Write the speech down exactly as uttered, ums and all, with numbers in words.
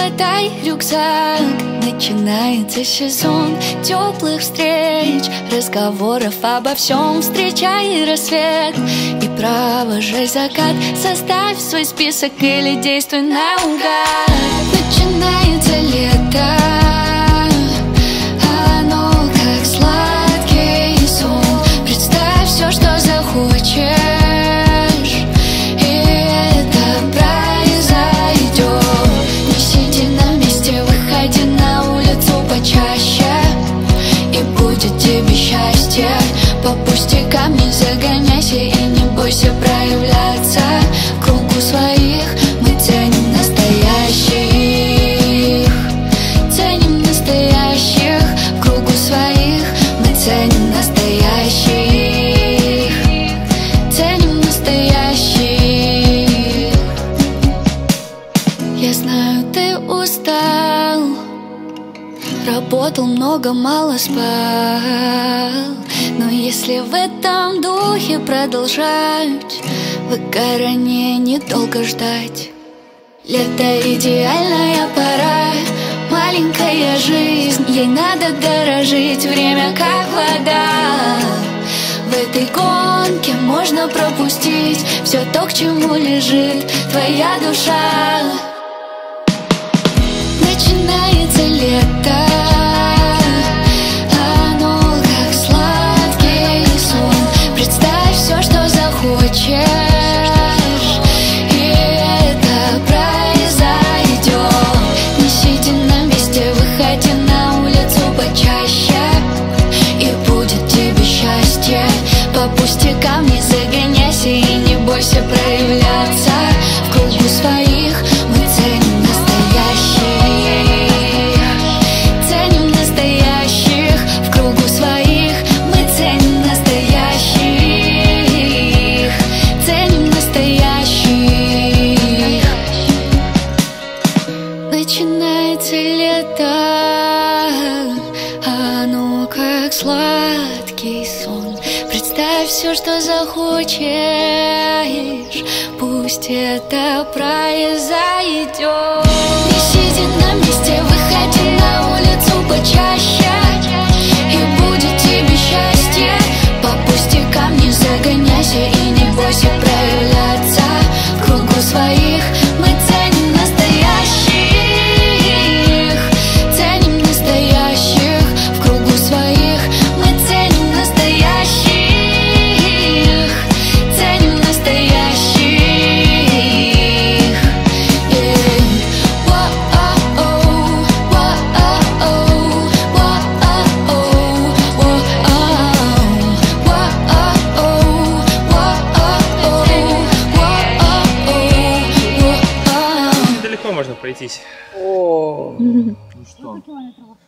хватай рюкзак. Начинается сезон теплых встреч, разговоров обо всем. Встречай рассвет и провожай закат. Составь свой список или действуй наугад. Начинается лето, оно как сладкий сон. Представь все, что захочешь, тебе счастье. По пустякам не загоняйся и не бойся проявляться. В кругу своих мы ценим настоящих, ценим настоящих. В кругу своих мы ценим настоящих, ценим настоящих. Я знаю, ты устал, работал много, мало спал. Но если в этом духе продолжать, выгорание недолго ждать. Лето — идеальная пора, маленькая жизнь, ей надо дорожить. Время как вода, в этой гонке можно пропустить все то, к чему лежит твоя душа. Начинается лето, оно как сладкий сон. Представь все, что захочешь, и это произойдет. Не сиди на месте, выходи на улицу почаще, и будет тебе счастье. По пустякам не загоняйся и не бойся проявляться. В кругу своих мы ценим настоящих, ценим настоящих. В кругу своих мы ценим настоящих, ценим настоящих. Начинается лето, оно как сладкий сон. Представь все, что захочешь, пусть это произойдет. Не сиди на месте, выходи на улицу почаще, и будет тебе счастье. По пустякам не загоняйся и не бойся проявляться. В кругу своих мы ценим настоящих, ценим настоящих. В кругу своих мы ценим настоящих, ценим настоящих. Недалеко можно пройтись. О, Ну что? Километров.